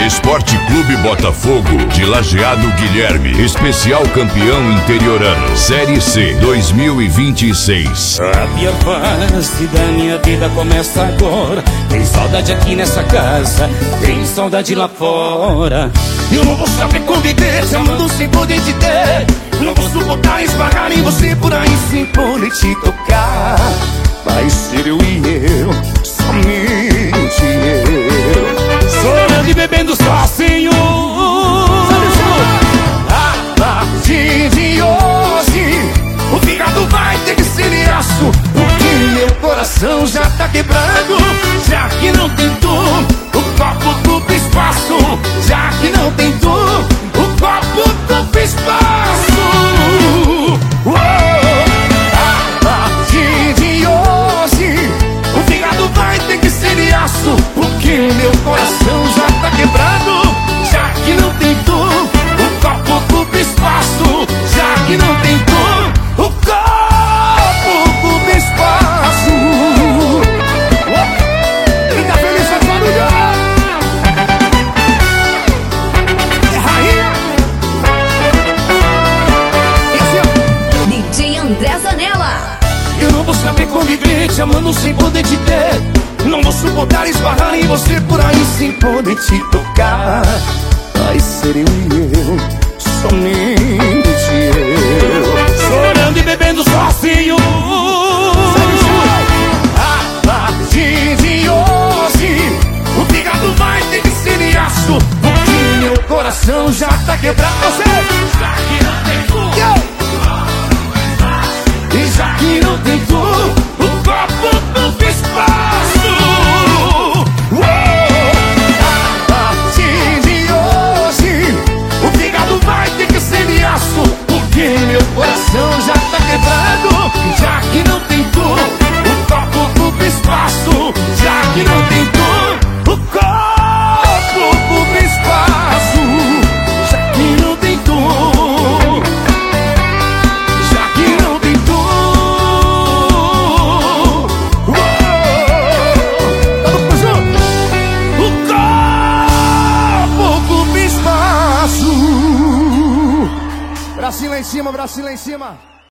Esporte Clube Botafogo de Lajeado Guilherme, especial campeão interiorano, Série C 2026. A pior fase da minha vida começa agora. Tem saudade aqui nessa casa, tem saudade lá fora. Eu não vou saber conviver, te amando sem poder te ter. Não vou suportar esbarrar em você por aí sem poder te tocar. Vai ser eu e eu, somente eu, chorando e bebendo sozinho. A partir de hoje, o fígado vai ter que ser de aço, porque meu coração já tá quebrado. Já que não tem tu, o copo ocupa espaço. Já que não tem tu, o copo ocupa espaço. A partir de hoje, o fígado vai ter que ser de aço, porque meu coração já tá quebrado. Já que não tem tu, o copo ocupa espaço. Já que não tem tu, o copo ocupa espaço. Quem tá feliz faz barulho. É rainha. E assim, ó. DJ André Zanella. Eu não vou saber conviver te amando sem poder te ter. Não vou suportar esbarrar em você por aí sem poder te tocar. Vai ser eu e eu, somente eu, chorando e bebendo sozinho. A partir de hoje, o fígado vai ter que ser de aço, porque meu coração já tá quebrado. Já que não tem tu, e já que não tem tu, o copo ocupa espaço. A partir de hoje, o fígado vai ter que ser de aço, porque meu coração já tá quebrado. Já que não tem tu, o copo ocupa espaço. Já que não tem tu, o copo ocupa espaço. Já que não tem tu, já que não tem tu. O copo ocupa espaço. Bracinho lá em cima, bracinho lá em cima.